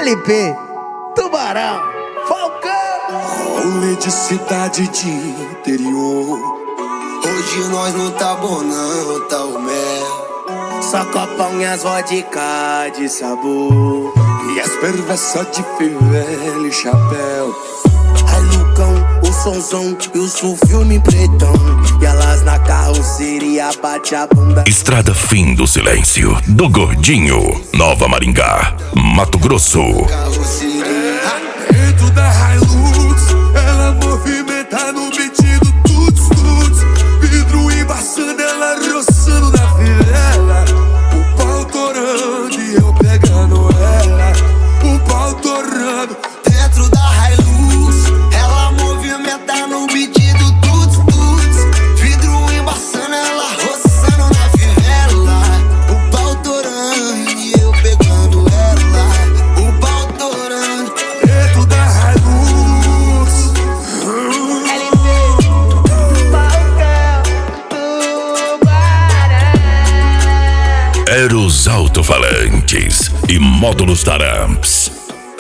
LP, Tubarão, Falcão. Rolê de cidade de interior. Hoje nós não tá bom não, tá o mel. Só copão e as vodka de sabor. E as perversas de fivela e chapéu. Ai Lucão, o sonzão e o filme pretão. E elas na carroceria bate a bunda. Estrada Fim do Silêncio, do Gordinho, Nova Maringá, Mato Grosso. Dentro da Hilux, ela movimenta no beat do tuts tuts. Vidro embaçando, ela roçando na viela. O pau torando e eu pegando ela. O pau torando. Dentro da Hilux, ela movimenta no beat do tuts tuts. Vidro embaçando, ela roçando na fivela. O pau torando e eu pegando ela. O pau torando. Dentro da Hilux. LP, Falcão, Tubarão. Eros Alto-Falantes e Módulos Taramps.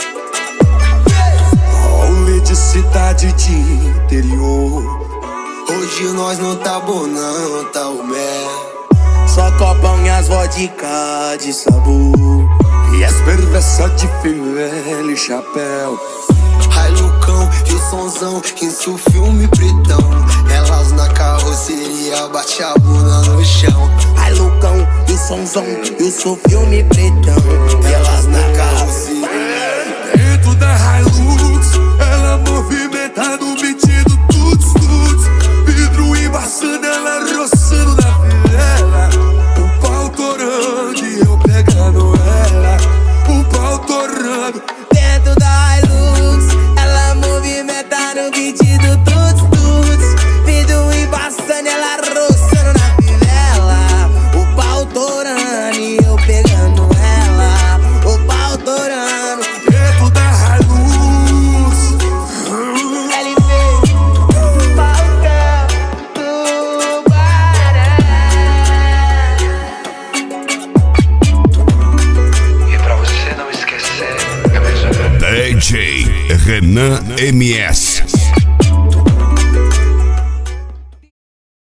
Rolê de cidade de interior. Hoje nós não tá bom não, tá o mel. Só copão e as vodka de sabor. E as perversas de fivela e chapéu. Ai Lucão e o sonzão, isso filme pretão. Elas na carroceria bate a bunda no chão. Ai Lucão, e o sonzão e o filme pretão. E elas na carroceria. Dentro da Hilux, ela movimenta no beat do tuts tuts. Vidro embaçando, ela roçando na viela. O pau torando e eu pegando ela. O pau torando. Dentro da Hilux, ela movimenta no beat do tuts tuts. Vidro embaçando, ela roçando na fivela. O pau torando e eu pegando ela. O pau torando. Dentro da Hilux. LP, Falcão, Tubarão. E pra você não esquecer, é mais DJ Renan MS.